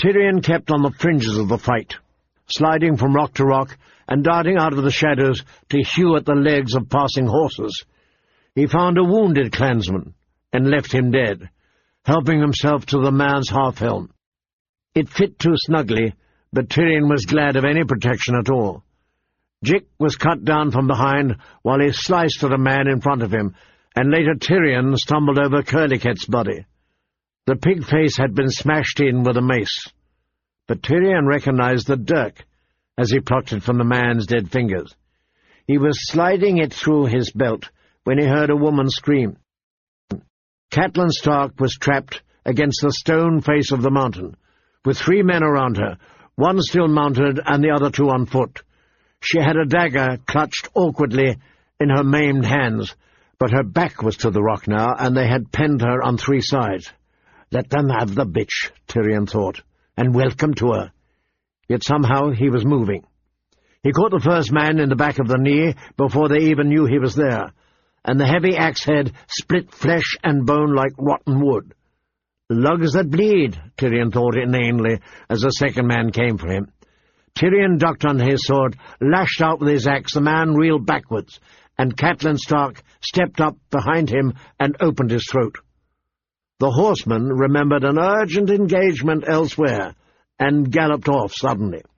Tyrion kept on the fringes of the fight, sliding from rock to rock and darting out of the shadows to hew at the legs of passing horses. He found a wounded clansman and left him dead, helping himself to the man's half-helm. It fit too snugly, but Tyrion was glad of any protection at all. Jick was cut down from behind while he sliced at a man in front of him, and later Tyrion stumbled over Curlicet's body. The pig face had been smashed in with a mace, but Tyrion recognized the dirk as he plucked it from the man's dead fingers. He was sliding it through his belt when he heard a woman scream. Catelyn Stark was trapped against the stone face of the mountain, with 3 men around her, one still mounted and the other 2 on foot. She had a dagger clutched awkwardly in her maimed hands, but her back was to the rock now, and they had penned her on 3 sides. Let them have the bitch, Tyrion thought, and welcome to her. Yet somehow he was moving. He caught the first man in the back of the knee before they even knew he was there, and the heavy axe-head split flesh and bone like rotten wood. Lugs that bleed, Tyrion thought inanely as the second man came for him. Tyrion ducked under his sword, lashed out with his axe. The man reeled backwards, and Catelyn Stark stepped up behind him and opened his throat. The horseman remembered an urgent engagement elsewhere and galloped off suddenly.